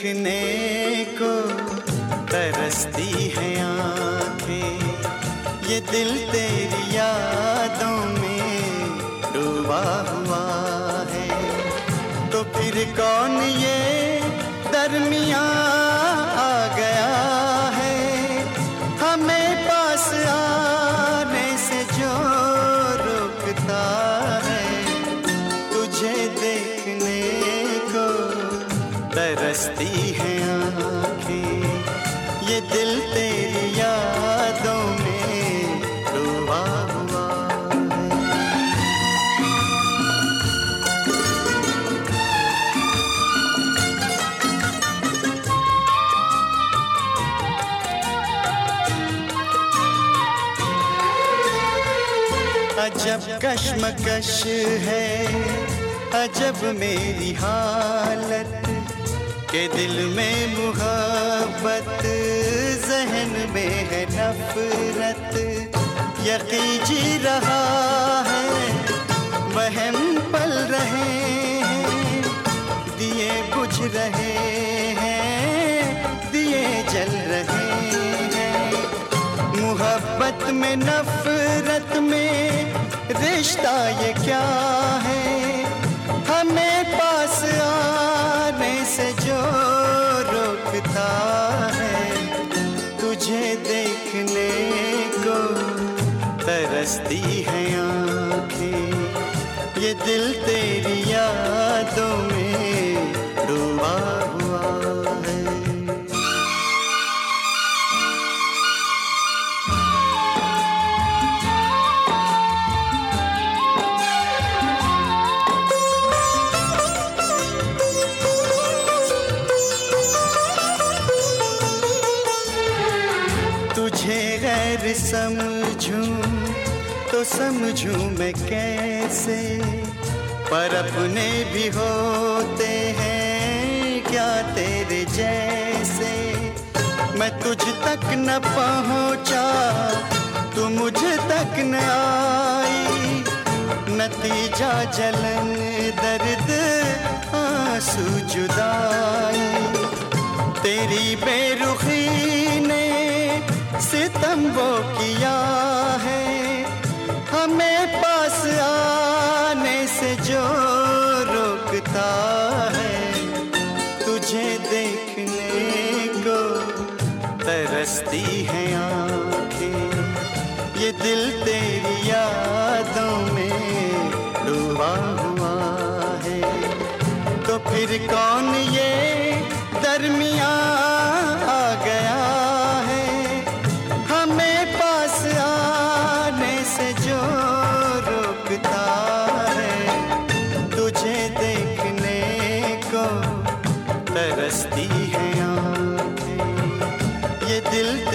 देखने को तरसती है आँखें, ये दिल तेरी यादों में डूबा हुआ है। तो फिर कौन ये दरमियाँ आ गया है, हमें पास आने से जो रोकता है। तुझे देखने को तरसती है आँखें, ये दिल तेरी यादों में डूबा हुआ अजब कश्मकश है, अजब मेरी हालत, के दिल में मुहब्बत, जहन में है नफरत। यकीन जी रहा है, वहम पल रहे हैं, दिए बुझ रहे हैं, दिए जल रहे हैं। मुहब्बत में नफरत में रिश्ता ये क्या है, हमें पास आने से जो रोकता है। तुझे देखने को तरसती है आँखें, ये दिल तेरी यादों में डूबा हुआ है। तुझे गैर समझूं तो समझूं मैं कैसे, पर अपने भी होते हैं क्या तेरे जैसे। मैं तुझ तक न पहुंचा, तू मुझ तक न आई, नतीजा जलन दर्द आंसू जुदाई। तेरी बेरुखी ने सितम वो किया है, हमें पास आने से जो रोकता है। तुझे देखने को तरसती है आँखें, ये दिल तेरी यादों में डूबा हुआ है। तो फिर कौन ये दरमियाँ आ गया है, हमें पास आने से जो रोकता है। तुझे देखने को तरसती है आँखें, ये दिल